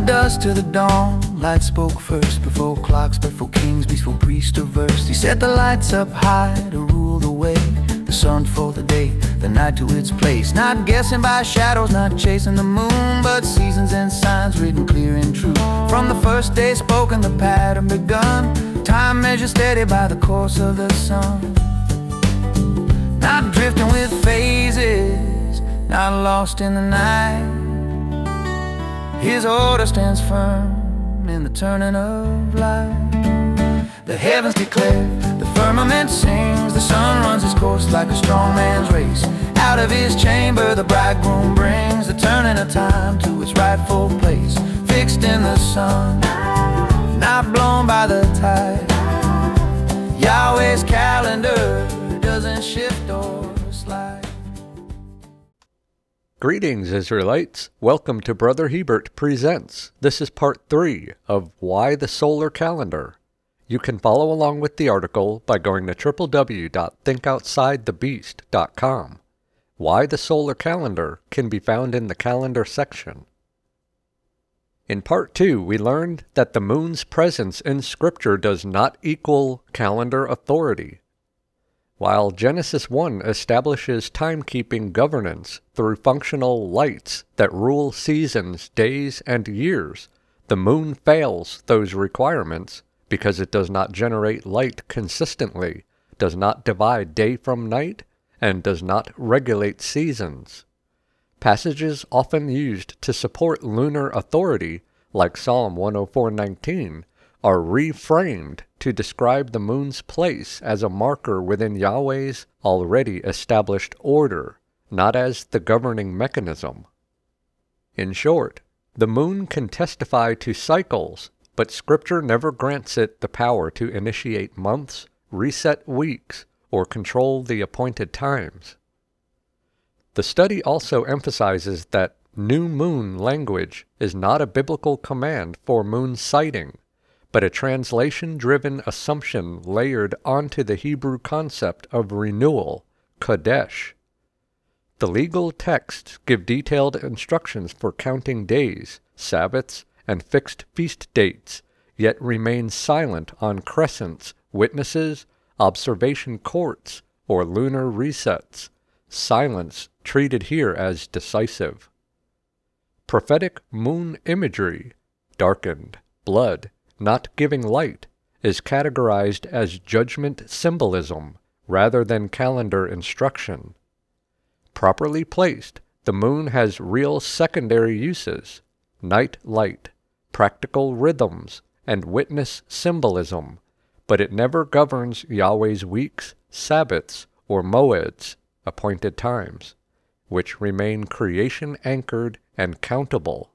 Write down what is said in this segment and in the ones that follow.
dusk to the dawn, light spoke first. Before clocks, before kings, before priests or verse. He set the lights up high to rule the way. The sun for the day, the night to its place. Not guessing by shadows, not chasing the moon, but seasons and signs written clear and true. From the first day spoken, the pattern begun. Time measured steady by the course of the sun. Not drifting with phases, not lost in the night. His order stands firm in the turning of light. The heavens declare, the firmament sings. The sun runs his course like a strong man's race. Out of his chamber the bridegroom brings the turning of time to its rightful place. Fixed in the sun, not blown by the tide. Yahweh's calendar doesn't shift or slide. Greetings, Israelites. Welcome to Brother Hebert Presents. This is part 3 of Why the Solar Calendar. You can follow along with the article by going to www.thinkoutsidethebeast.com. Why the Solar Calendar can be found in the calendar section. In part 2, we learned that the moon's presence in Scripture does not equal calendar authority. While Genesis 1 establishes timekeeping governance through functional lights that rule seasons, days, and years, the moon fails those requirements because it does not generate light consistently, does not divide day from night, and does not regulate seasons. Passages often used to support lunar authority, like Psalm 104:19, are reframed to describe the moon's place as a marker within Yahweh's already established order, not as the governing mechanism. In short, the moon can testify to cycles, but Scripture never grants it the power to initiate months, reset weeks, or control the appointed times. The study also emphasizes that new moon language is not a biblical command for moon sighting, but a translation-driven assumption layered onto the Hebrew concept of renewal, Kodesh. The legal texts give detailed instructions for counting days, Sabbaths, and fixed feast dates, yet remain silent on crescents, witnesses, observation courts, or lunar resets, silence treated here as decisive. Prophetic moon imagery, darkened, blood, not giving light, is categorized as judgment symbolism rather than calendar instruction. Properly placed, the moon has real secondary uses: night light, practical rhythms, and witness symbolism, but it never governs Yahweh's weeks, Sabbaths, or moeds, appointed times, which remain creation-anchored and countable.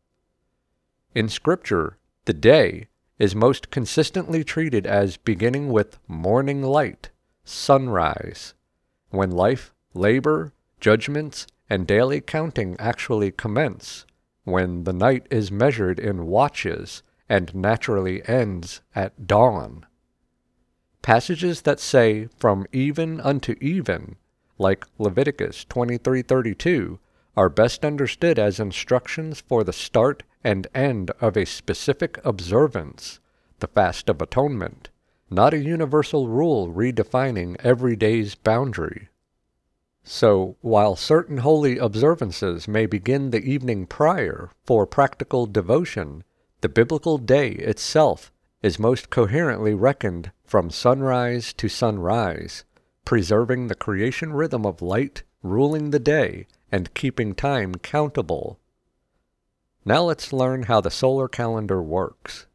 In Scripture, the day is most consistently treated as beginning with morning light, sunrise, when life, labor, judgments, and daily counting actually commence, when the night is measured in watches and naturally ends at dawn. Passages that say from even unto even, like Leviticus 23:32, are best understood as instructions for the start and end of a specific observance, the Fast of Atonement, not a universal rule redefining every day's boundary. So, while certain holy observances may begin the evening prior for practical devotion, the biblical day itself is most coherently reckoned from sunrise to sunrise, preserving the creation rhythm of light, ruling the day, and keeping time countable. Now let's learn how the solar calendar works.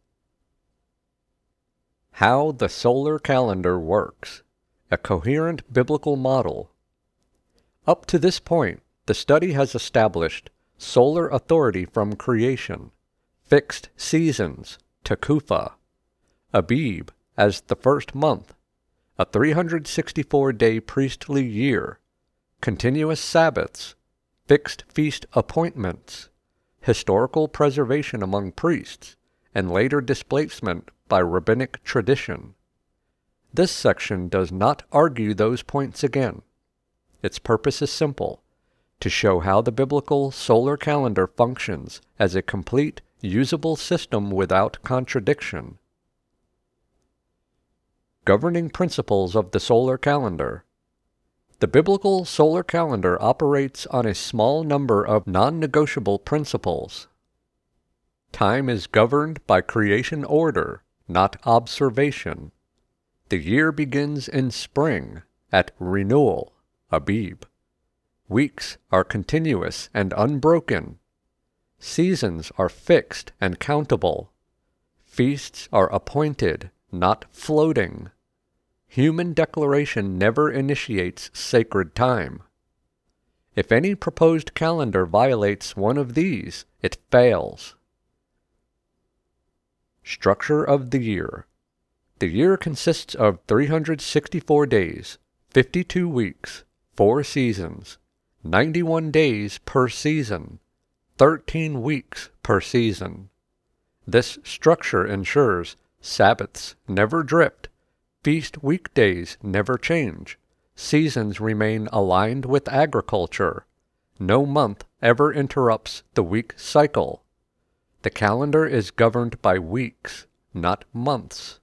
How the solar calendar works. A coherent biblical model. Up to this point, the study has established solar authority from creation, fixed seasons, Tekufa, Abib as the first month, a 364-day priestly year, continuous Sabbaths, fixed feast appointments, historical preservation among priests, and later displacement by rabbinic tradition. This section does not argue those points again. Its purpose is simple: to show how the biblical solar calendar functions as a complete usable system without contradiction. Governing principles of the solar calendar. The biblical solar calendar operates on a small number of non-negotiable principles. Time is governed by creation order, not observation. The year begins in spring, at renewal, Abib. Weeks are continuous and unbroken. Seasons are fixed and countable. Feasts are appointed, not floating. Human declaration never initiates sacred time. If any proposed calendar violates one of these, it fails. Structure of the year. The year consists of 364 days, 52 weeks, 4 seasons, 91 days per season, 13 weeks per season. This structure ensures Sabbaths never drift, feast weekdays never change, seasons remain aligned with agriculture, no month ever interrupts the week cycle. The calendar is governed by weeks, not months.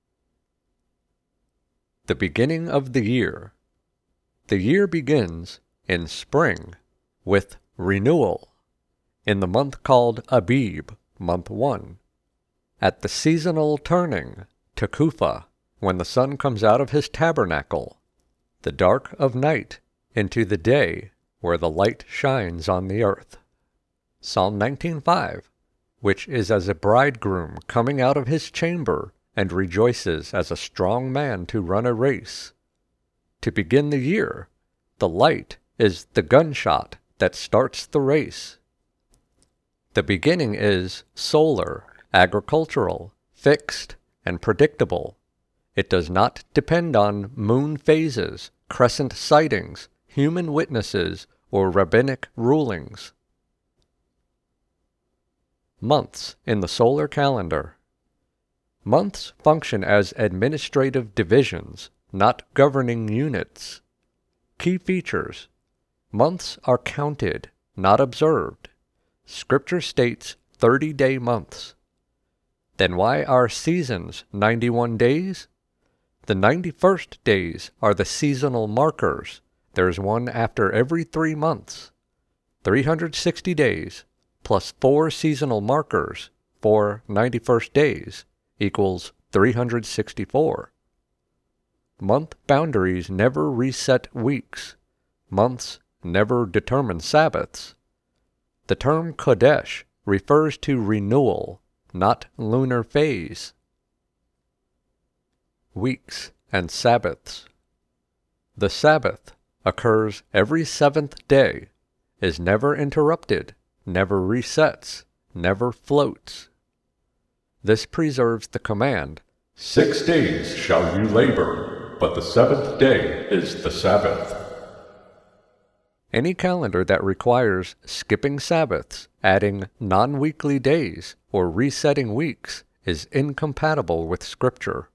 The beginning of the year. The year begins in spring with renewal, in the month called Abib, month 1, at the seasonal turning, Tekupha, when the sun comes out of his tabernacle, the dark of night into the day where the light shines on the earth. Psalm 19:5, which is as a bridegroom coming out of his chamber and rejoices as a strong man to run a race. To begin the year, the light is the gunshot that starts the race. The beginning is solar, agricultural, fixed, and predictable. It does not depend on moon phases, crescent sightings, human witnesses, or rabbinic rulings. Months in the solar calendar. Months function as administrative divisions, not governing units. Key features. Months are counted, not observed. Scripture states 30-day months. Then why are seasons 91 days? The 91st days are the seasonal markers. There's one after every 3 months. 360 days plus 4 seasonal markers for 91st days equals 364. Month boundaries never reset weeks. Months never determine Sabbaths. The term Kodesh refers to renewal, not lunar phase. Weeks and Sabbaths. The Sabbath occurs every 7th day, is never interrupted, never resets, never floats. This preserves the command, 6 days shall you labor, but the 7th day is the Sabbath. Any calendar that requires skipping Sabbaths, adding non-weekly days, or resetting weeks is incompatible with Scripture.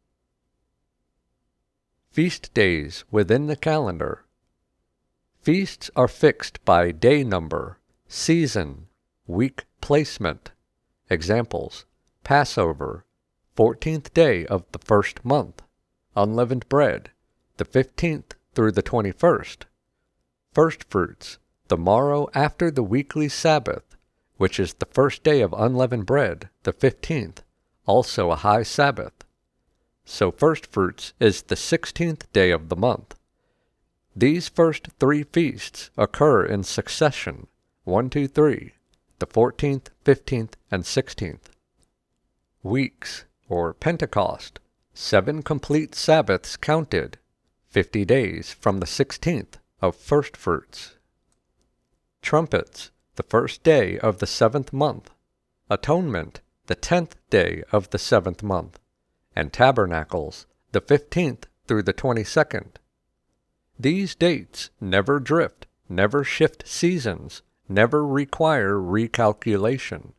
Feast days within the calendar. Feasts are fixed by day number, season, week placement. Examples: Passover, 14th day of the first month; unleavened bread, the 15th through the 21st; first fruits, the morrow after the weekly Sabbath, which is the first day of unleavened bread, the 15th, also a high Sabbath. So first fruits is the 16th day of the month. These first 3 feasts occur in succession, 1, 2, 3, the 14th, 15th, and 16th. Weeks, or Pentecost, 7 complete Sabbaths counted, 50 days from the 16th of first fruits. Trumpets, the first day of the 7th month. Atonement, the 10th day of the 7th month. And Tabernacles, the 15th through the 22nd. These dates never drift, never shift seasons, never require recalculation.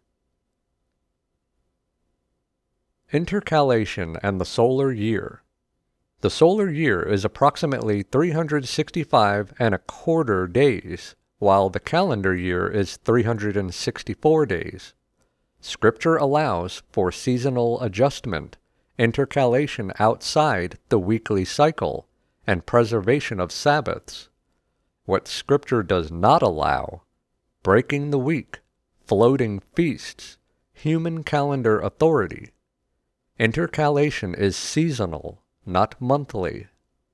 Intercalation and the solar year. The solar year is approximately 365¼ days, while the calendar year is 364 days. Scripture allows for seasonal adjustment, intercalation outside the weekly cycle, and preservation of Sabbaths. What Scripture does not allow, breaking the week, floating feasts, human calendar authority. Intercalation is seasonal, not monthly.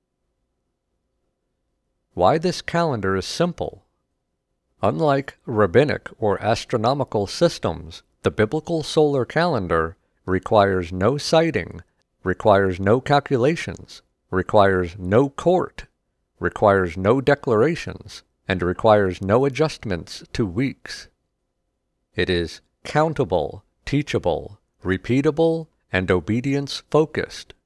Why this calendar is simple. Unlike rabbinic or astronomical systems, the biblical solar calendar requires no sighting, requires no calculations, requires no court, requires no declarations, and requires no adjustments to weeks. It is countable, teachable, repeatable, and obedience-focused.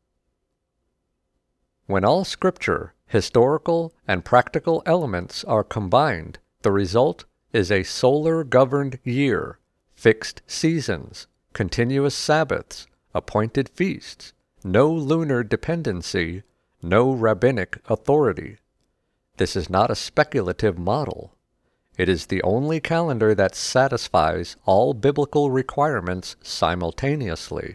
When all Scripture, historical, and practical elements are combined, the result is a solar-governed year, fixed seasons, continuous Sabbaths, appointed feasts, no lunar dependency, no rabbinic authority. This is not a speculative model. It is the only calendar that satisfies all biblical requirements simultaneously.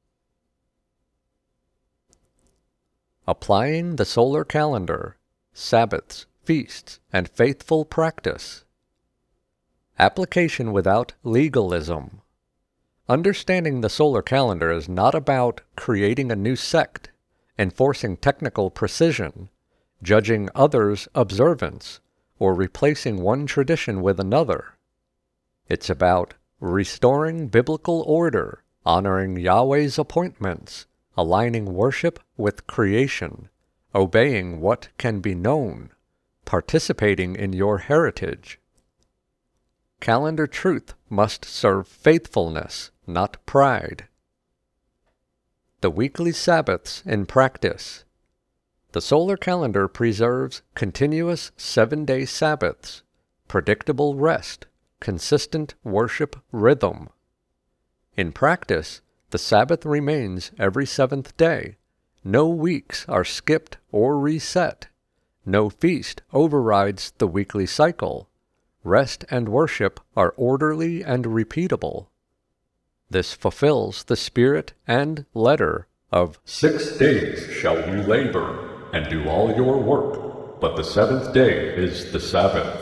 Applying the solar calendar, Sabbaths, feasts, and faithful practice. Application without legalism. Understanding the solar calendar is not about creating a new sect, enforcing technical precision, judging others' observance, or replacing one tradition with another. It's about restoring biblical order, honoring Yahweh's appointments, aligning worship with creation, obeying what can be known, participating in your heritage. Calendar truth must serve faithfulness, not pride. The weekly Sabbaths in practice. The solar calendar preserves continuous 7-day Sabbaths, predictable rest, consistent worship rhythm. In practice, the Sabbath remains every 7th day. No weeks are skipped or reset. No feast overrides the weekly cycle. Rest and worship are orderly and repeatable. This fulfills the spirit and letter of 6 days shall you labor, and do all your work, but the 7th day is the Sabbath.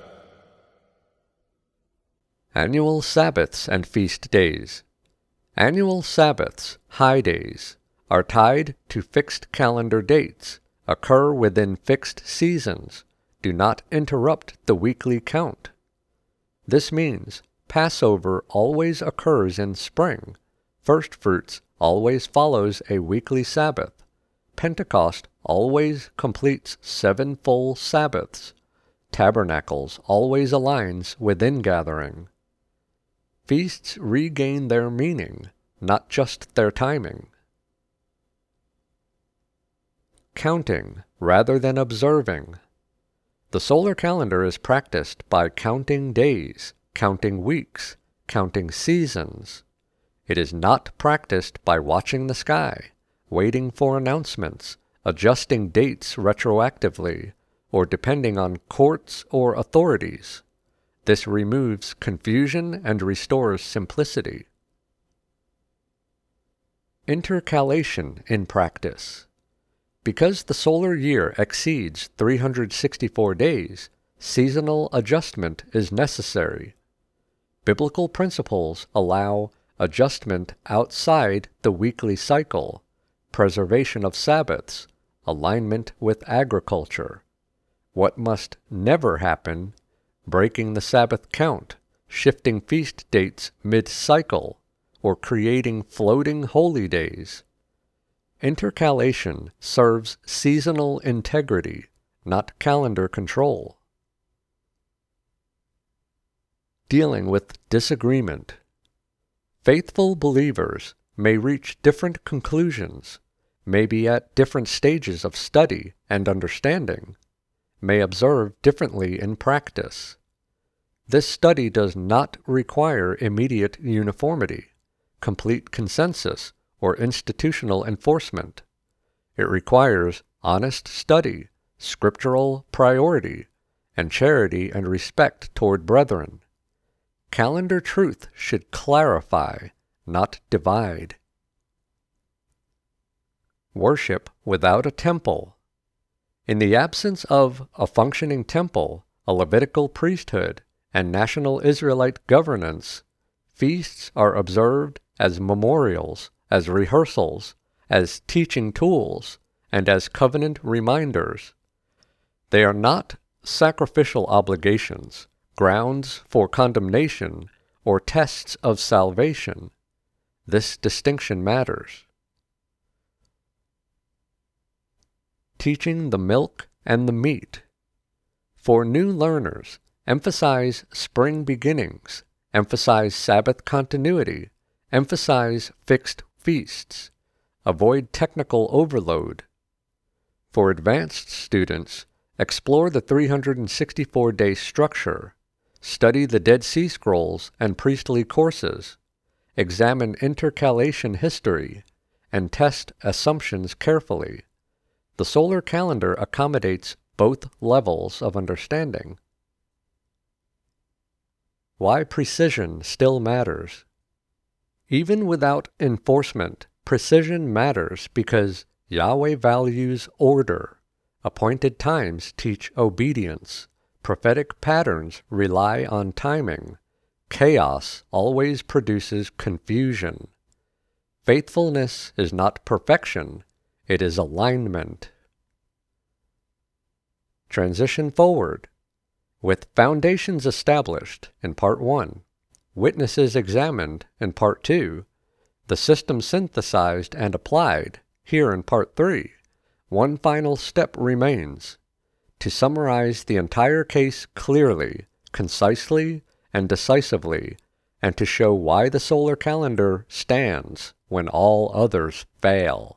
Annual Sabbaths and Feast Days. Annual Sabbaths, high days, are tied to fixed calendar dates, occur within fixed seasons, do not interrupt the weekly count. This means Passover always occurs in spring, First Fruits always follows a weekly Sabbath, Pentecost always completes 7 full Sabbaths, Tabernacles always aligns with ingathering. Feasts regain their meaning, not just their timing. Counting rather than observing. The solar calendar is practiced by counting days, counting weeks, counting seasons. It is not practiced by watching the sky, waiting for announcements, adjusting dates retroactively, or depending on courts or authorities. This removes confusion and restores simplicity. Intercalation in practice. Because the solar year exceeds 364 days, seasonal adjustment is necessary. Biblical principles allow adjustment outside the weekly cycle, preservation of Sabbaths, alignment with agriculture. What must never happen: breaking the Sabbath count, shifting feast dates mid-cycle, or creating floating holy days. Intercalation serves seasonal integrity, not calendar control. Dealing with disagreement. Faithful believers may reach different conclusions, may be at different stages of study and understanding, may observe differently in practice. This study does not require immediate uniformity, complete consensus, or institutional enforcement. It requires honest study, scriptural priority, and charity and respect toward brethren. Calendar truth should clarify, not divide. Worship without a temple. In the absence of a functioning temple, a Levitical priesthood, and national Israelite governance, feasts are observed as memorials, as rehearsals, as teaching tools, and as covenant reminders. They are not sacrificial obligations, grounds for condemnation, or tests of salvation. This distinction matters. Teaching the milk and the meat. For new learners, emphasize spring beginnings, emphasize Sabbath continuity, emphasize fixed feasts, avoid technical overload. For advanced students, explore the 364-day structure, study the Dead Sea Scrolls and priestly courses, examine intercalation history, and test assumptions carefully. The solar calendar accommodates both levels of understanding. Why precision still matters. Even without enforcement, precision matters because Yahweh values order. Appointed times teach obedience. Prophetic patterns rely on timing. Chaos always produces confusion. Faithfulness is not perfection, it is alignment. Transition forward. With foundations established in Part 1, witnesses examined in Part 2, the system synthesized and applied here in Part 3, one final step remains: to summarize the entire case clearly, concisely, and decisively, and to show why the solar calendar stands when all others fail.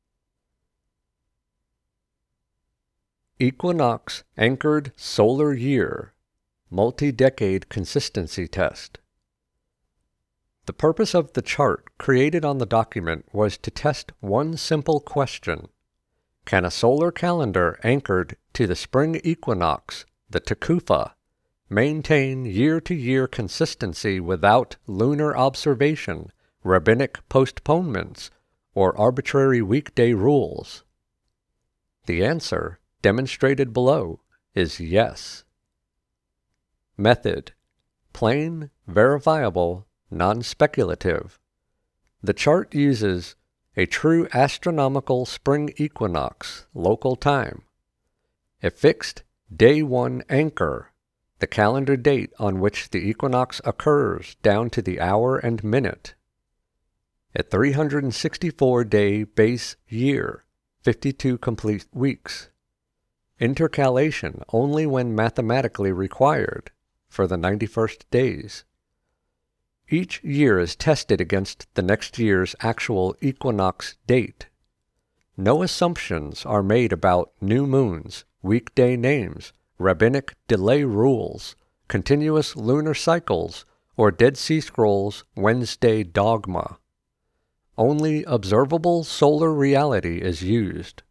Equinox-anchored solar year, multi-decade consistency test. The purpose of the chart created on the document was to test one simple question: can a solar calendar anchored to the spring equinox, the Tekufa, maintain year-to-year consistency without lunar observation, rabbinic postponements, or arbitrary weekday rules? The answer, demonstrated below, is yes. Method: plain, verifiable, non-speculative. The chart uses a true astronomical spring equinox local time, a fixed day 1 anchor, the calendar date on which the equinox occurs down to the hour and minute, a 364-day base year, 52 complete weeks, intercalation only when mathematically required for the 91st days. Each year is tested against the next year's actual equinox date. No assumptions are made about new moons, weekday names, rabbinic delay rules, continuous lunar cycles, or Dead Sea Scrolls Wednesday dogma. Only observable solar reality is used.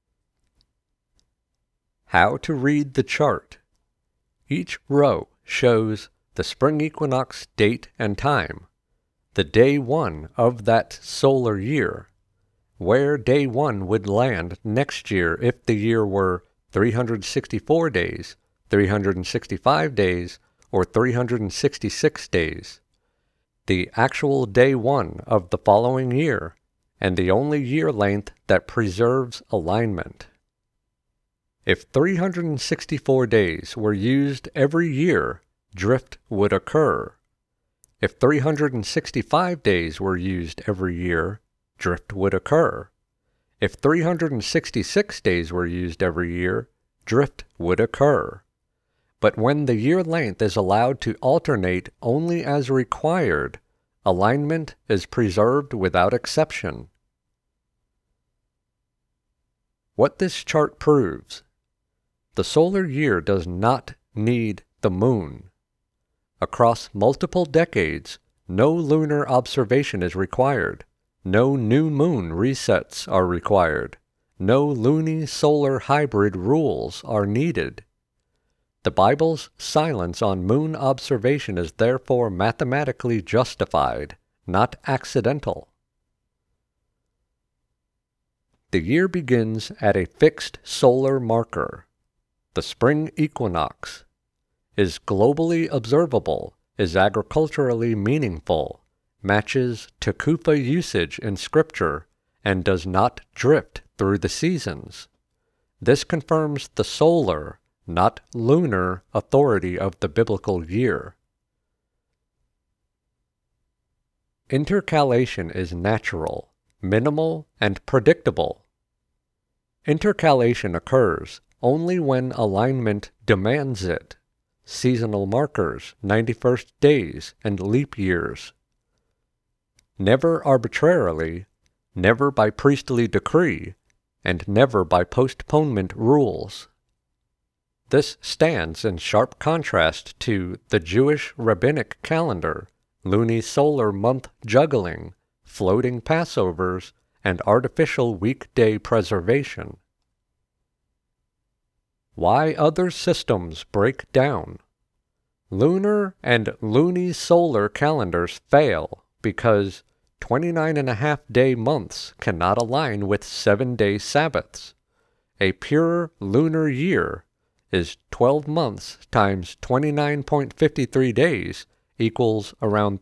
How to read the chart. Each row shows the spring equinox date and time, the day 1 of that solar year, where day 1 would land next year if the year were 364 days, 365 days, or 366 days, the actual day 1 of the following year, and the only year length that preserves alignment. If 364 days were used every year, drift would occur. If 365 days were used every year, drift would occur. If 366 days were used every year, drift would occur. But when the year length is allowed to alternate only as required, alignment is preserved without exception. What this chart proves: the solar year does not need the moon. Across multiple decades, no lunar observation is required. No new moon resets are required. No luni-solar hybrid rules are needed. The Bible's silence on moon observation is therefore mathematically justified, not accidental. The year begins at a fixed solar marker. The spring equinox is globally observable, is agriculturally meaningful, matches Tekufa usage in Scripture, and does not drift through the seasons. This confirms the solar, not lunar, authority of the biblical year. Intercalation is natural, minimal, and predictable. Intercalation occurs only when alignment demands it. Seasonal markers, 91st days, and leap years. Never arbitrarily, never by priestly decree, and never by postponement rules. This stands in sharp contrast to the Jewish rabbinic calendar, luni-solar month juggling, floating Passovers, and artificial weekday preservation. Why other systems break down. Lunar and luni-solar calendars fail because 29.5-day months cannot align with 7-day Sabbaths. A pure lunar year is 12 months times 29.53 days equals around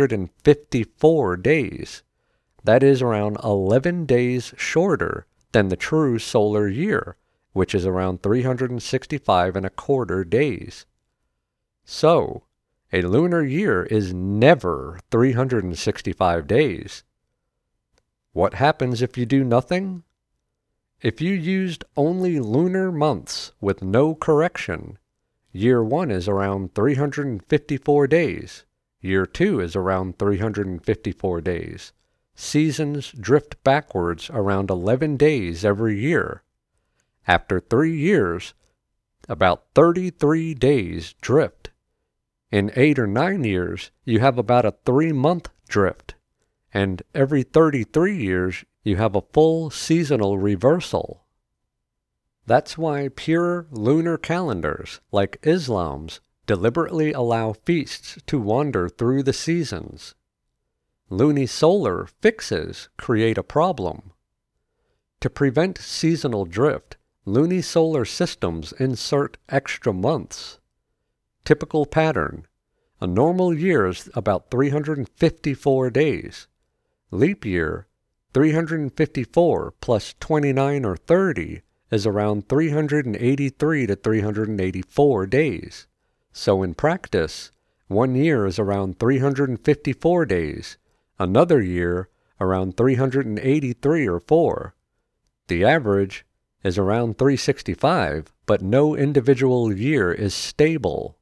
354 days. That is around 11 days shorter than the true solar year, which is around 365.25 days. So, a lunar year is never 365 days. What happens if you do nothing? If you used only lunar months with no correction, year 1 is around 354 days. Year 2 is around 354 days. Seasons drift backwards around 11 days every year. After 3 years, about 33 days drift. In 8 or 9 years, you have about a 3-month drift. And every 33 years, you have a full seasonal reversal. That's why pure lunar calendars, like Islam's, deliberately allow feasts to wander through the seasons. Luni-solar fixes create a problem. To prevent seasonal drift, luni-solar systems insert extra months. Typical pattern. A normal year is about 354 days. Leap year, 354 plus 29 or 30 is around 383 to 384 days. So in practice, 1 year is around 354 days, another year around 383 or 4. The average is around 365, but no individual year is stable.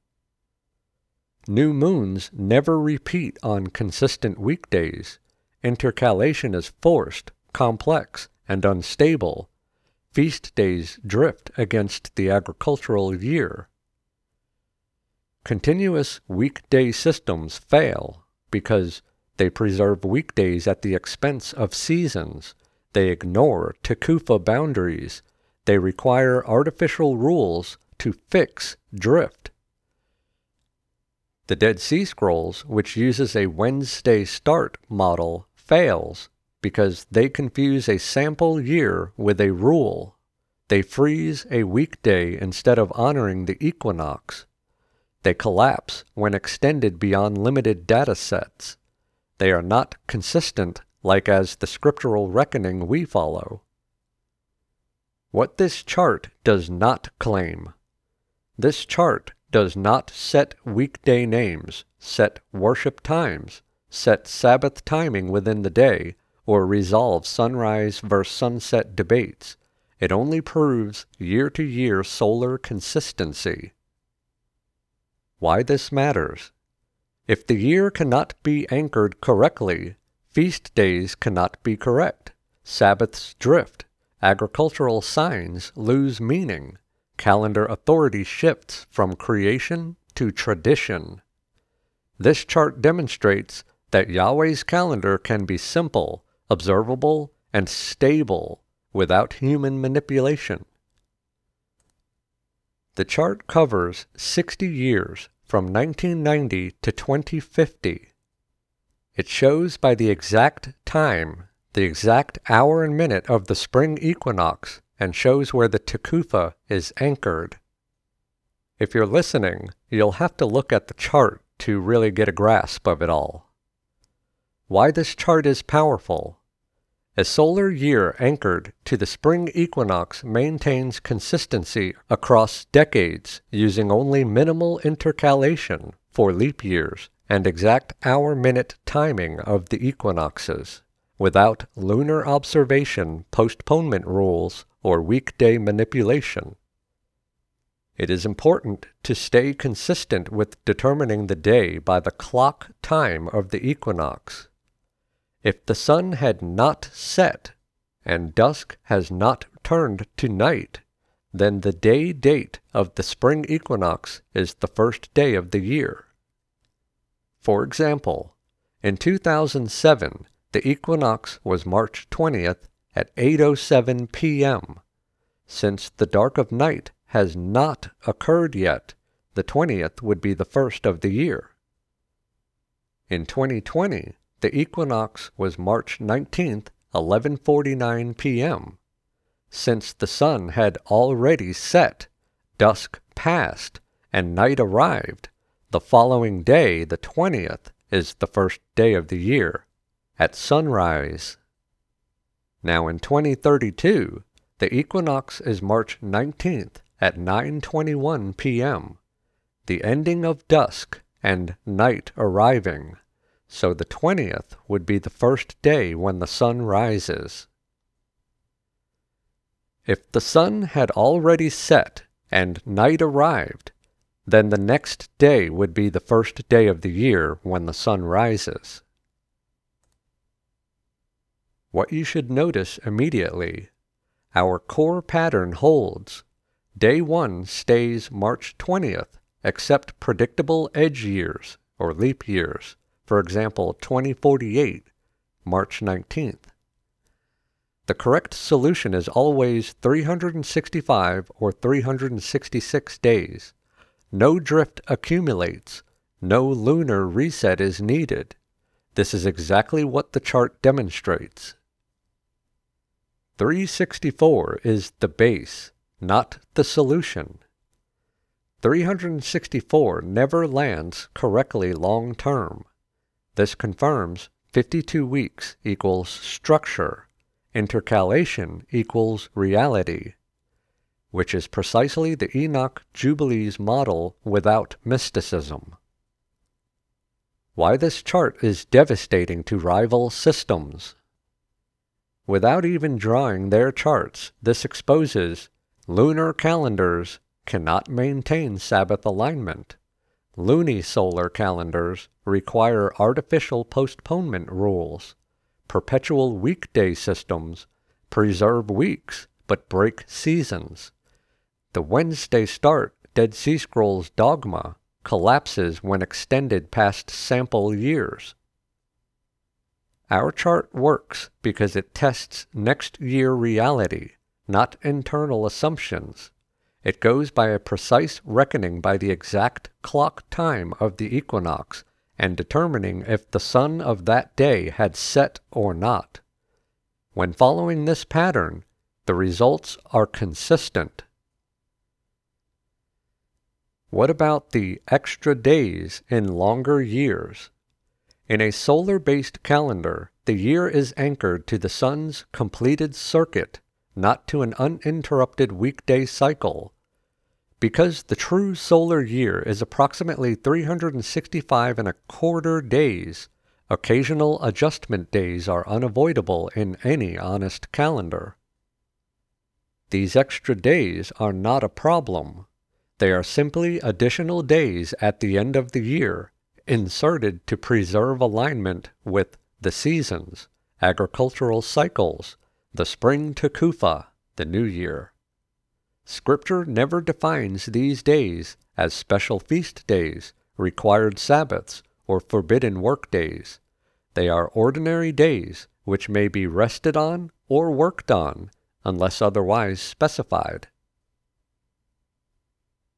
New moons never repeat on consistent weekdays. Intercalation is forced, complex, and unstable. Feast days drift against the agricultural year. Continuous weekday systems fail because they preserve weekdays at the expense of seasons. They ignore Tekufa boundaries. They require artificial rules to fix drift. The Dead Sea Scrolls, which uses a Wednesday start model, fails because they confuse a sample year with a rule. They freeze a weekday instead of honoring the equinox. They collapse when extended beyond limited data sets. They are not consistent like as the scriptural reckoning we follow. What this chart does not claim. This chart does not set weekday names, set worship times, set Sabbath timing within the day, or resolve sunrise versus sunset debates. It only proves year-to-year solar consistency. Why this matters? If the year cannot be anchored correctly, feast days cannot be correct, Sabbaths drift, agricultural signs lose meaning, calendar authority shifts from creation to tradition. This chart demonstrates that Yahweh's calendar can be simple, observable, and stable without human manipulation. The chart covers 60 years from 1990 to 2050. It shows by the exact time, the exact hour and minute of the spring equinox, and shows where the Tekufa is anchored. If you're listening, you'll have to look at the chart to really get a grasp of it all. Why this chart is powerful. A solar year anchored to the spring equinox maintains consistency across decades using only minimal intercalation for leap years and exact hour-minute timing of the equinoxes, without lunar observation, postponement rules, or weekday manipulation. It is important to stay consistent with determining the day by the clock time of the equinox. If the sun had not set and dusk has not turned to night, then the day date of the spring equinox is the first day of the year. For example, in 2007, the equinox was March 20th at 8:07 p.m. Since the dark of night has not occurred yet, the 20th would be the first of the year. In 2020, the equinox was March 19th, 11:49 p.m. Since the sun had already set, dusk passed, and night arrived, the following day, the 20th, is the first day of the year, at sunrise. Now in 2032, the equinox is March 19th at 9:21 p.m., the ending of dusk and night arriving. So the 20th would be the first day when the sun rises. If the sun had already set and night arrived, then the next day would be the first day of the year when the sun rises. What you should notice immediately, our core pattern holds. Day 1 stays March 20th, except predictable edge years or leap years. For example, 2048, March 19th. The correct solution is always 365 or 366 days. No drift accumulates. No lunar reset is needed. This is exactly what the chart demonstrates. 364 is the base, not the solution. 364 never lands correctly long term. This confirms 52 weeks equals structure, intercalation equals reality, which is precisely the Enoch Jubilees model without mysticism. Why this chart is devastating to rival systems. Without even drawing their charts, this exposes lunar calendars cannot maintain Sabbath alignment. Lunisolar calendars require artificial postponement rules. Perpetual weekday systems preserve weeks but break seasons. The Wednesday start Dead Sea Scrolls dogma collapses when extended past sample years. Our chart works because it tests next year reality, not internal assumptions. It goes by a precise reckoning by the exact clock time of the equinox and determining if the sun of that day had set or not. When following this pattern, the results are consistent. What about the extra days in longer years? In a solar-based calendar, the year is anchored to the sun's completed circuit, not to an uninterrupted weekday cycle. Because the true solar year is approximately 365¼ days, occasional adjustment days are unavoidable in any honest calendar. These extra days are not a problem. They are simply additional days at the end of the year, inserted to preserve alignment with the seasons, agricultural cycles, the spring Tekufa, the new year. Scripture never defines these days as special feast days, required Sabbaths, or forbidden work days. They are ordinary days which may be rested on or worked on, unless otherwise specified.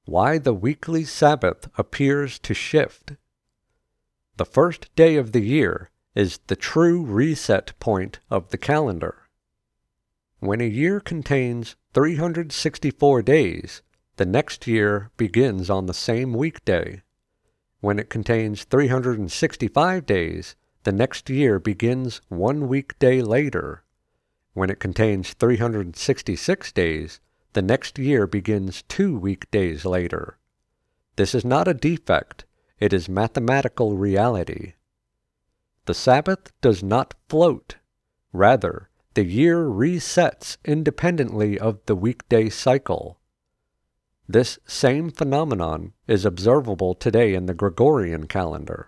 Why the weekly Sabbath appears to shift. The first day of the year is the true reset point of the calendar. When a year contains 364 days, the next year begins on the same weekday. When it contains 365 days, the next year begins 1 weekday later. When it contains 366 days, the next year begins 2 weekdays later. This is not a defect, it is mathematical reality. The Sabbath does not float. Rather, the year resets independently of the weekday cycle. This same phenomenon is observable today in the Gregorian calendar.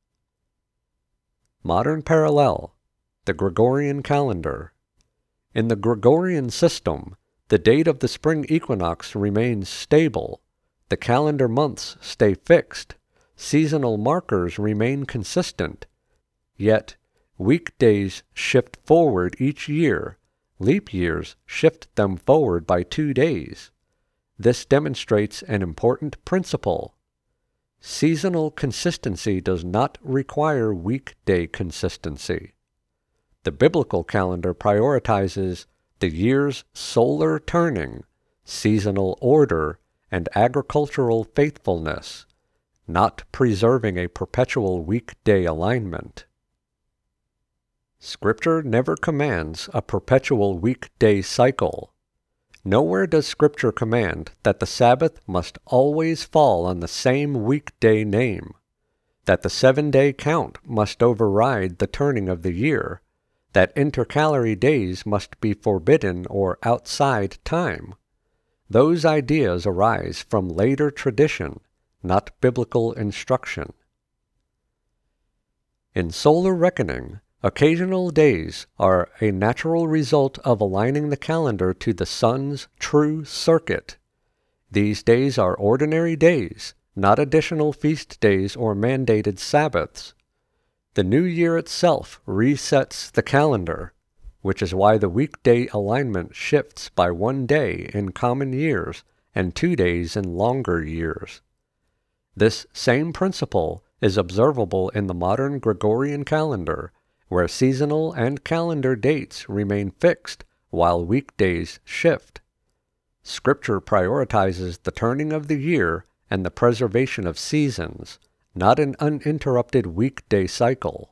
Modern parallel, the Gregorian calendar. In the Gregorian system, the date of the spring equinox remains stable, the calendar months stay fixed, seasonal markers remain consistent, yet weekdays shift forward each year, leap years shift them forward by 2 days. This demonstrates an important principle. Seasonal consistency does not require weekday consistency. The biblical calendar prioritizes the year's solar turning, seasonal order, and agricultural faithfulness, not preserving a perpetual weekday alignment. Scripture never commands a perpetual weekday cycle. Nowhere does Scripture command that the Sabbath must always fall on the same weekday name, that the 7-day count must override the turning of the year, that intercalary days must be forbidden or outside time. Those ideas arise from later tradition, not biblical instruction. In solar reckoning, occasional days are a natural result of aligning the calendar to the sun's true circuit. These days are ordinary days, not additional feast days or mandated Sabbaths. The new year itself resets the calendar, which is why the weekday alignment shifts by 1 day in common years and 2 days in longer years. This same principle is observable in the modern Gregorian calendar, where seasonal and calendar dates remain fixed while weekdays shift. Scripture prioritizes the turning of the year and the preservation of seasons, not an uninterrupted weekday cycle.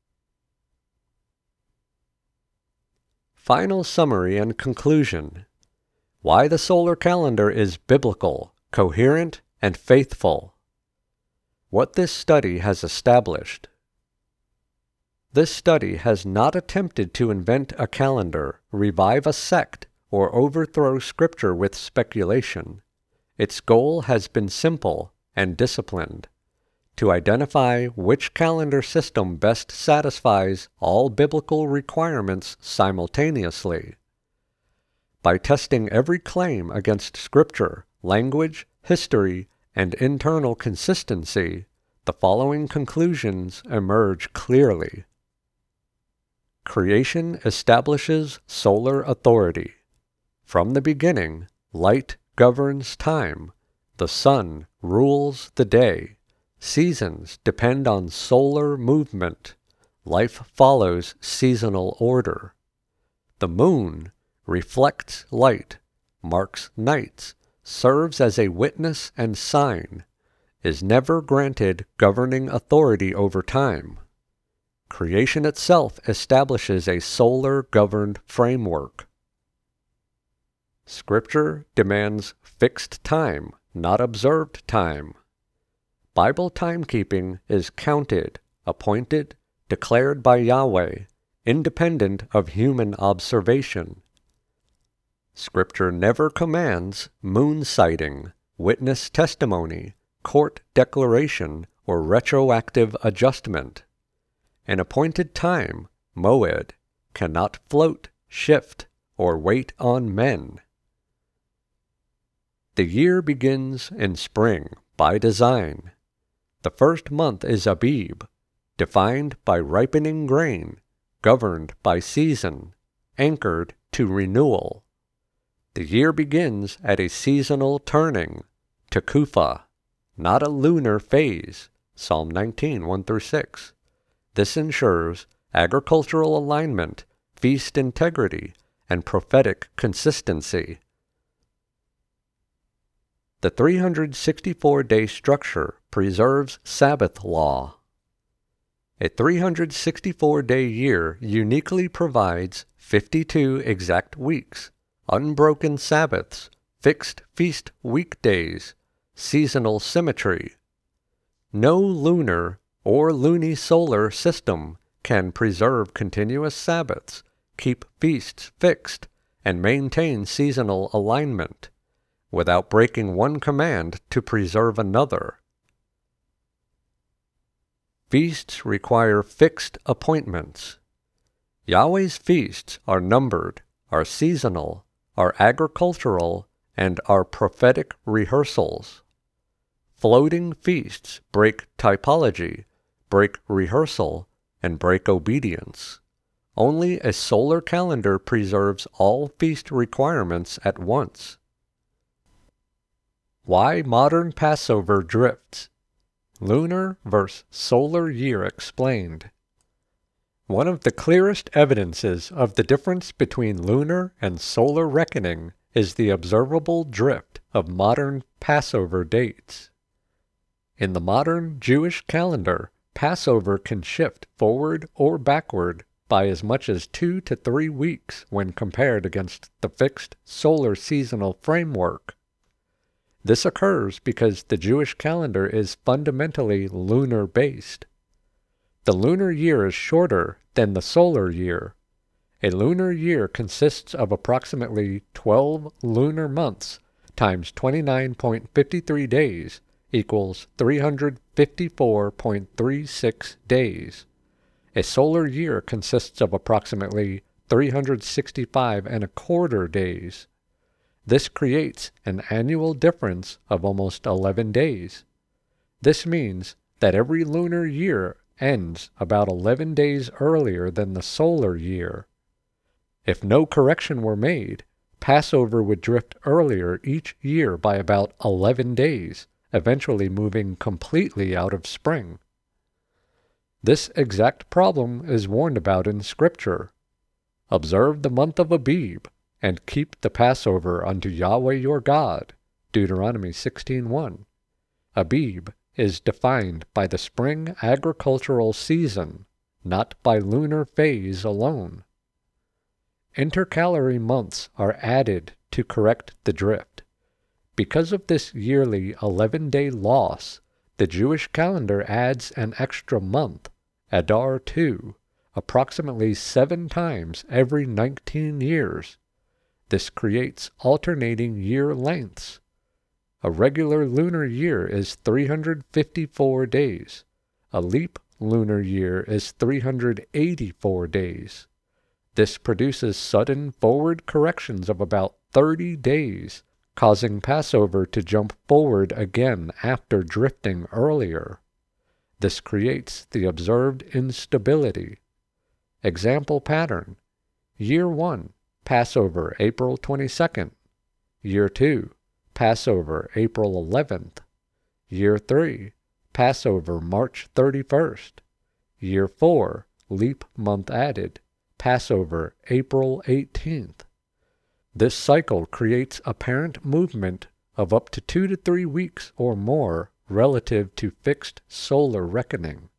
Final summary and conclusion. Why the solar calendar is biblical, coherent, and faithful. What this study has established. This study has not attempted to invent a calendar, revive a sect, or overthrow Scripture with speculation. Its goal has been simple and disciplined: to identify which calendar system best satisfies all biblical requirements simultaneously. By testing every claim against Scripture, language, history, and internal consistency, the following conclusions emerge clearly. Creation establishes solar authority. From the beginning, light governs time. The sun rules the day. Seasons depend on solar movement. Life follows seasonal order. The moon reflects light, marks nights, serves as a witness and sign, is never granted governing authority over time. Creation itself establishes a solar-governed framework. Scripture demands fixed time, not observed time. Bible timekeeping is counted, appointed, declared by Yahweh, independent of human observation. Scripture never commands moon sighting, witness testimony, court declaration, or retroactive adjustment. An appointed time, moed, cannot float, shift, or wait on men. The year begins in spring by design. The first month is Abib, defined by ripening grain, governed by season, anchored to renewal. The year begins at a seasonal turning, Tekufa, not a lunar phase, Psalm 19, 1-6. This ensures agricultural alignment, feast integrity, and prophetic consistency. The 364-day structure preserves Sabbath law. A 364-day year uniquely provides 52 exact weeks, unbroken Sabbaths, fixed feast weekdays, seasonal symmetry. No lunar or lunisolar system can preserve continuous Sabbaths, keep feasts fixed, and maintain seasonal alignment without breaking one command to preserve another. Feasts require fixed appointments. Yahweh's feasts are numbered, are seasonal, are agricultural, and are prophetic rehearsals. Floating feasts break typology, break rehearsal, and break obedience. Only a solar calendar preserves all feast requirements at once. Why modern Passover drifts? Lunar versus solar year explained. One of the clearest evidences of the difference between lunar and solar reckoning is the observable drift of modern Passover dates. In the modern Jewish calendar, Passover can shift forward or backward by as much as 2 to 3 weeks when compared against the fixed solar seasonal framework. This occurs because the Jewish calendar is fundamentally lunar-based. The lunar year is shorter than the solar year. A lunar year consists of approximately 12 lunar months times 29.53 days equals 354.36 days. A solar year consists of approximately 365.25 days. This creates an annual difference of almost 11 days. This means that every lunar year ends about 11 days earlier than the solar year. If no correction were made, Passover would drift earlier each year by about 11 days, eventually moving completely out of spring. This exact problem is warned about in Scripture. Observe the month of Abib, and keep the Passover unto Yahweh your God. Deuteronomy 16:1. Abib is defined by the spring agricultural season, not by lunar phase alone. Intercalary months are added to correct the drift. Because of this yearly 11-day loss, the Jewish calendar adds an extra month, Adar 2, approximately 7 times every 19 years. This creates alternating year lengths. A regular lunar year is 354 days. A leap lunar year is 384 days. This produces sudden forward corrections of about 30 days, causing Passover to jump forward again after drifting earlier. This creates the observed instability. Example pattern. Year 1. Passover, April 22nd. Year 2, Passover, April 11th. Year 3, Passover, March 31st. Year 4, leap month added, Passover, April 18th. This cycle creates apparent movement of up to 2 to 3 weeks or more relative to fixed solar reckoning.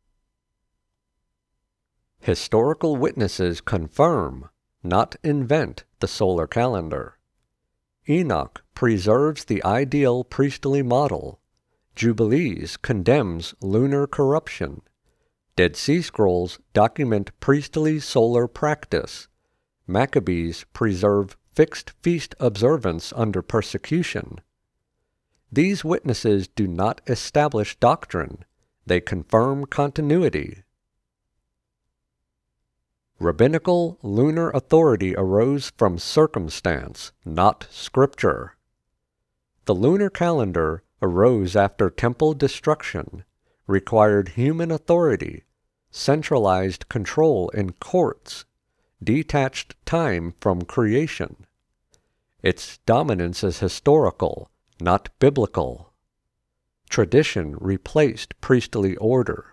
Historical witnesses confirm, not invent, the solar calendar. Enoch preserves the ideal priestly model. Jubilees condemns lunar corruption. Dead Sea Scrolls document priestly solar practice. Maccabees preserve fixed feast observance under persecution. These witnesses do not establish doctrine. They confirm continuity. Rabbinical lunar authority arose from circumstance, not scripture. The lunar calendar arose after temple destruction, required human authority, centralized control in courts, detached time from creation. Its dominance is historical, not biblical. Tradition replaced priestly order.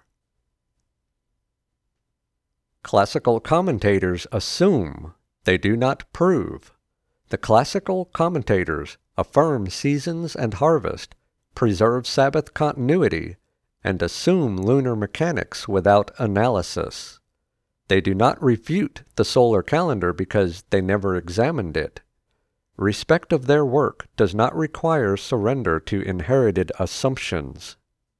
Classical commentators assume, they do not prove. The classical commentators affirm seasons and harvest, preserve Sabbath continuity, and assume lunar mechanics without analysis. They do not refute the solar calendar because they never examined it. Respect of their work does not require surrender to inherited assumptions.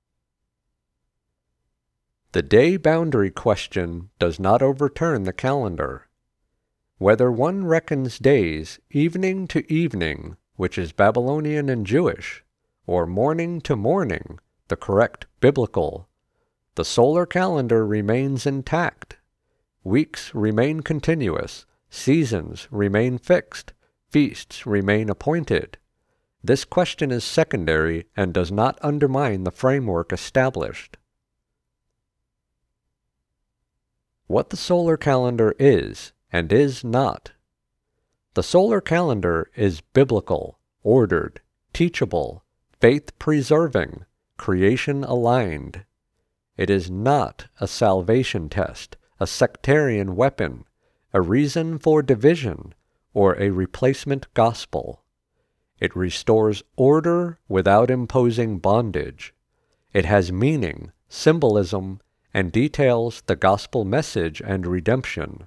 The day boundary question does not overturn the calendar. Whether one reckons days evening to evening, which is Babylonian and Jewish, or morning to morning, the correct biblical, the solar calendar remains intact. Weeks remain continuous, seasons remain fixed, feasts remain appointed. This question is secondary and does not undermine the framework established. What the solar calendar is and is not. The solar calendar is biblical, ordered, teachable, faith-preserving, creation-aligned. It is not a salvation test, a sectarian weapon, a reason for division, or a replacement gospel. It restores order without imposing bondage. It has meaning, symbolism, and details the gospel message and redemption.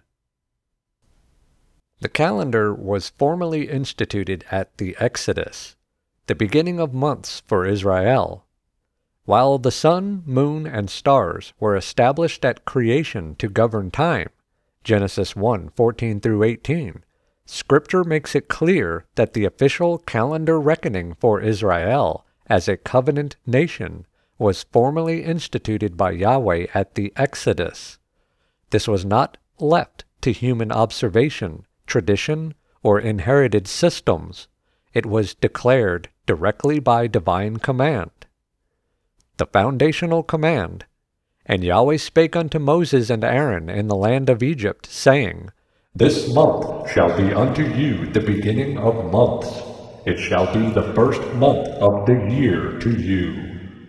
The calendar was formally instituted at the Exodus, the beginning of months for Israel. While the sun, moon, and stars were established at creation to govern time, Genesis 1:14-18, Scripture makes it clear that the official calendar reckoning for Israel as a covenant nation was formally instituted by Yahweh at the Exodus. This was not left to human observation, tradition, or inherited systems. It was declared directly by divine command. The foundational command, "And Yahweh spake unto Moses and Aaron in the land of Egypt, saying, This month shall be unto you the beginning of months. It shall be the first month of the year to you."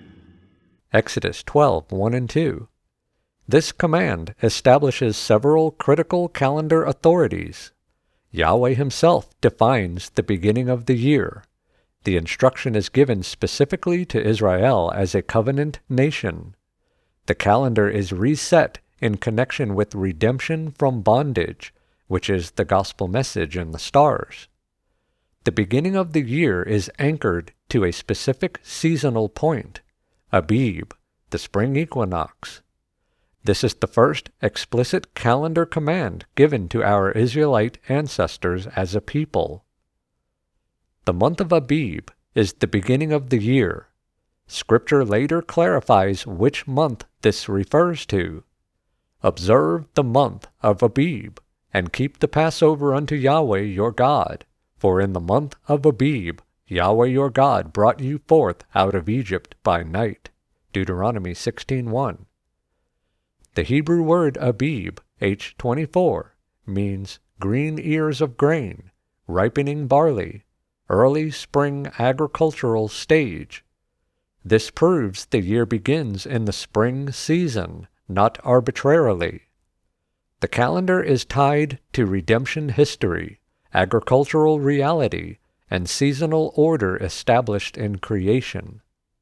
Exodus 12:1-2. This command establishes several critical calendar authorities. Yahweh himself defines the beginning of the year. The instruction is given specifically to Israel as a covenant nation. The calendar is reset in connection with redemption from bondage, which is the gospel message in the stars. The beginning of the year is anchored to a specific seasonal point, Abib, the spring equinox. This is the first explicit calendar command given to our Israelite ancestors as a people. The month of Abib is the beginning of the year. Scripture later clarifies which month this refers to. "Observe the month of Abib, and keep the Passover unto Yahweh your God, for in the month of Abib Yahweh your God brought you forth out of Egypt by night." Deuteronomy 16:1. The Hebrew word Abib, H24, means green ears of grain, ripening barley, early spring agricultural stage. This proves the year begins in the spring season, not arbitrarily. The calendar is tied to redemption history, agricultural reality, and seasonal order established in creation.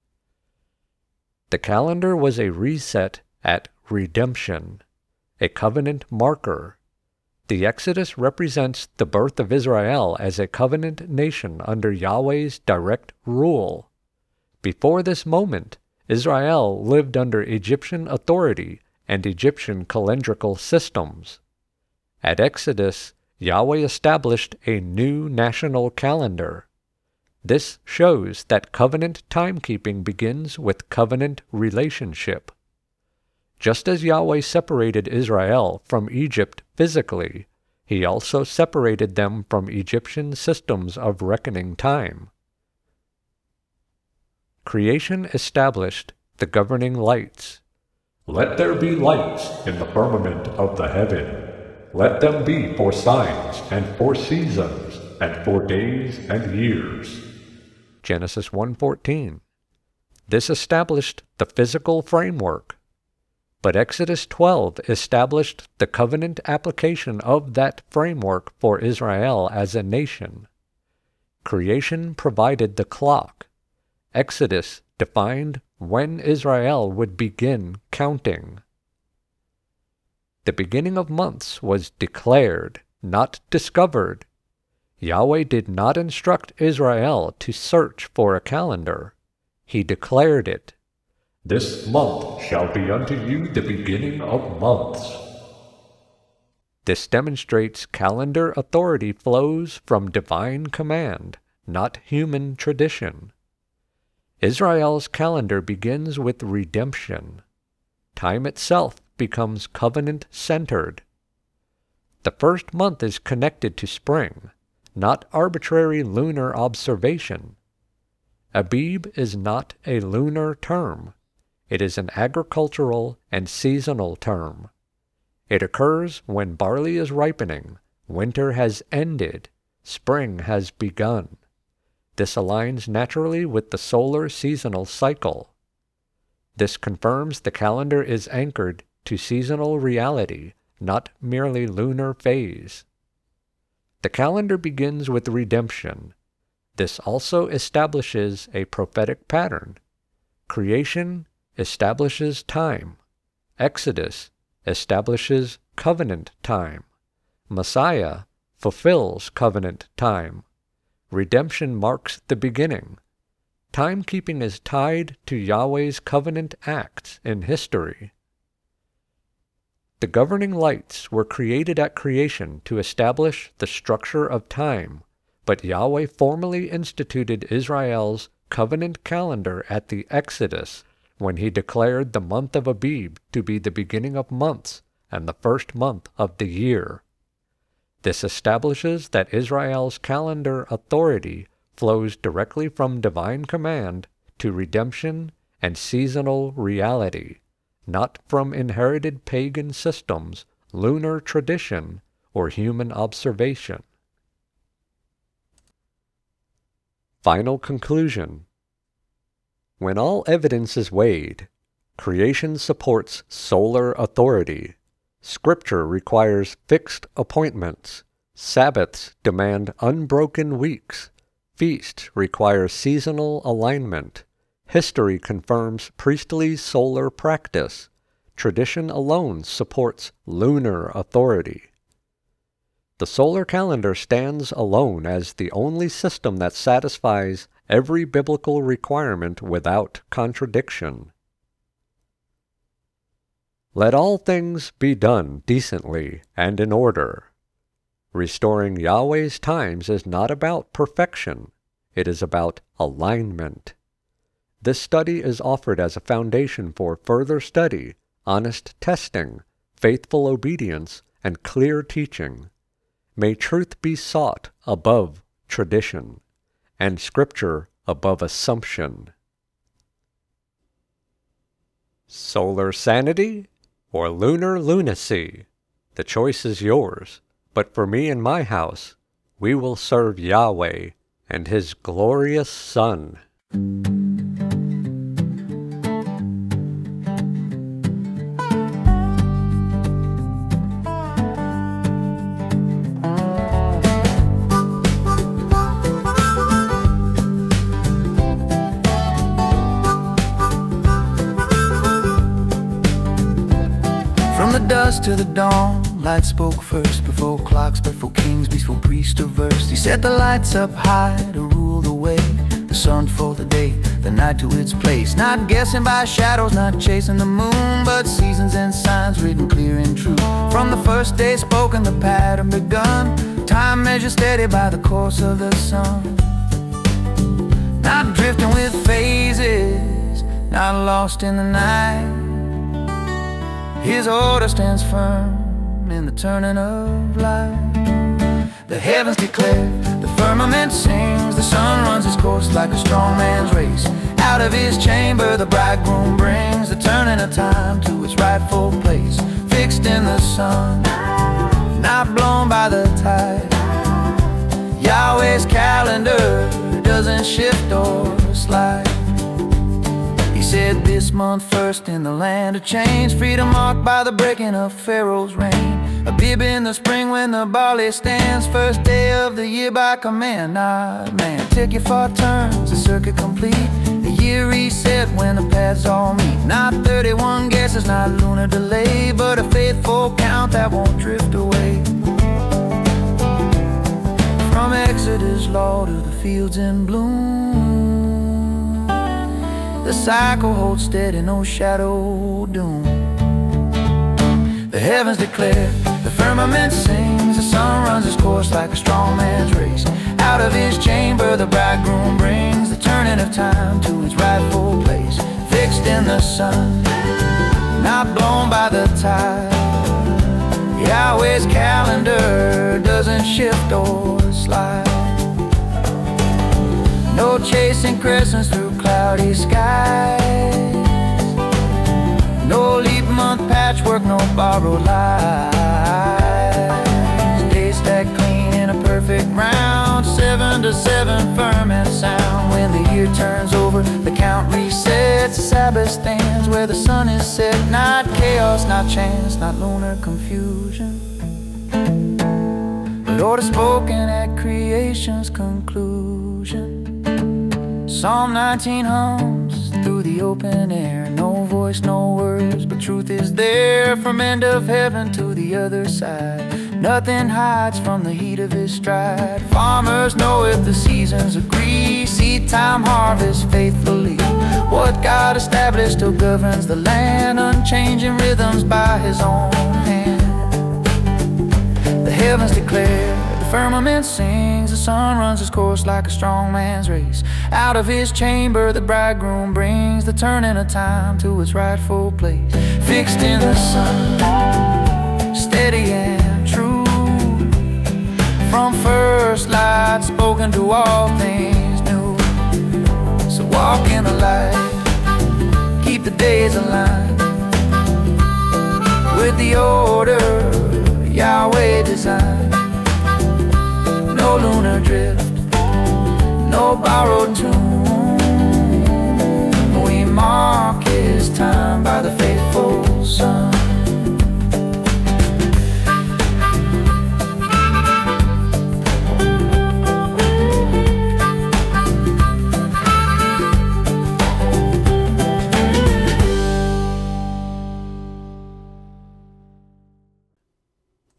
The calendar was a reset at redemption, a covenant marker. The Exodus represents the birth of Israel as a covenant nation under Yahweh's direct rule. Before this moment, Israel lived under Egyptian authority and Egyptian calendrical systems. At Exodus, Yahweh established a new national calendar. This shows that covenant timekeeping begins with covenant relationship. Just as Yahweh separated Israel from Egypt physically, he also separated them from Egyptian systems of reckoning time. Creation established the governing lights. "Let there be lights in the firmament of the heaven. Let them be for signs and for seasons and for days and years." Genesis 1:14. This established the physical framework, but Exodus 12 established the covenant application of that framework for Israel as a nation. Creation provided the clock. Exodus defined when Israel would begin counting. The beginning of months was declared, not discovered. Yahweh did not instruct Israel to search for a calendar. He declared it. This month shall be unto you the beginning of months. This demonstrates calendar authority flows from divine command, not human tradition. Israel's calendar begins with redemption. Time itself becomes covenant-centered. The first month is connected to spring, not arbitrary lunar observation. Abib is not a lunar term. It is an agricultural and seasonal term. It occurs when barley is ripening, winter has ended, spring has begun. This aligns naturally with the solar seasonal cycle. This confirms the calendar is anchored to seasonal reality, not merely lunar phase. The calendar begins with redemption. This also establishes a prophetic pattern. Creation establishes time. Exodus establishes covenant time. Messiah fulfills covenant time. Redemption marks the beginning. Timekeeping is tied to Yahweh's covenant acts in history. The governing lights were created at creation to establish the structure of time, but Yahweh formally instituted Israel's covenant calendar at the Exodus when he declared the month of Abib to be the beginning of months and the first month of the year. This establishes that Israel's calendar authority flows directly from divine command to redemption and seasonal reality, not from inherited pagan systems, lunar tradition, or human observation. Final conclusion. When all evidence is weighed, creation supports solar authority. Scripture requires fixed appointments. Sabbaths demand unbroken weeks. Feasts require seasonal alignment. History confirms priestly solar practice. Tradition alone supports lunar authority. The solar calendar stands alone as the only system that satisfies every biblical requirement without contradiction. Let all things be done decently and in order. Restoring Yahweh's times is not about perfection. It is about alignment. This study is offered as a foundation for further study, honest testing, faithful obedience, and clear teaching. May truth be sought above tradition, and Scripture above assumption. Solar sanity or lunar lunacy? The choice is yours, but for me and my house, we will serve Yahweh and His glorious Son. Dust to the dawn, light spoke first. Before clocks, before kings, before priests of verse. He set the lights up high to rule the way. The sun for the day, the night to its place. Not guessing by shadows, not chasing the moon, but seasons and signs written clear and true. From the first day spoken, the pattern begun. Time measured steady by the course of the sun. Not drifting with phases, not lost in the night. His order stands firm in the turning of light. The heavens declare, the firmament sings. The sun runs his course like a strong man's race. Out of his chamber the bridegroom brings the turning of time to its rightful place. Fixed in the sun, not blown by the tide. Yahweh's calendar does doesn't shift or slide. He said this month first in the land of change, freedom marked by the breaking of Pharaoh's reign. A bib in the spring when the barley stands, first day of the year by command, not man. Take your 4 turns, the circuit complete, the year reset when the paths all meet. Not 31 guesses, not lunar delay, but a faithful count that won't drift away. From Exodus law to the fields in bloom, the cycle holds steady, no shadow doom. The heavens declare, the firmament sings, the sun runs his course like a strong man's race. Out of his chamber the bridegroom brings the turning of time to its rightful place. Fixed in the sun, not blown by the tide. Yahweh's calendar doesn't shift or slide. No chasing crescents through cloudy skies, no leap month patchwork, no borrowed lies. Days stack clean in a perfect round, 7 to 7 firm and sound. When the year turns over, the count resets. The Sabbath stands where the sun is set. Not chaos, not chance, not lunar confusion, but order spoken at creation's conclusion. Psalm 19 hums through the open air, no voice, no words, but truth is there. From end of heaven to the other side, nothing hides from the heat of his stride. Farmers know if the seasons agree, seed time, harvest faithfully. What God established still governs the land, unchanging rhythms by his own hand. The heavens declare, the firmament sings, the sun runs his course like a strong man's race. Out of his chamber the bridegroom brings the turning of time to its rightful place. Fixed in the sun, steady and true, from first light spoken to all things new. So walk in the light, keep the days aligned with the order Yahweh designed. No lunar drift, no borrowed tune,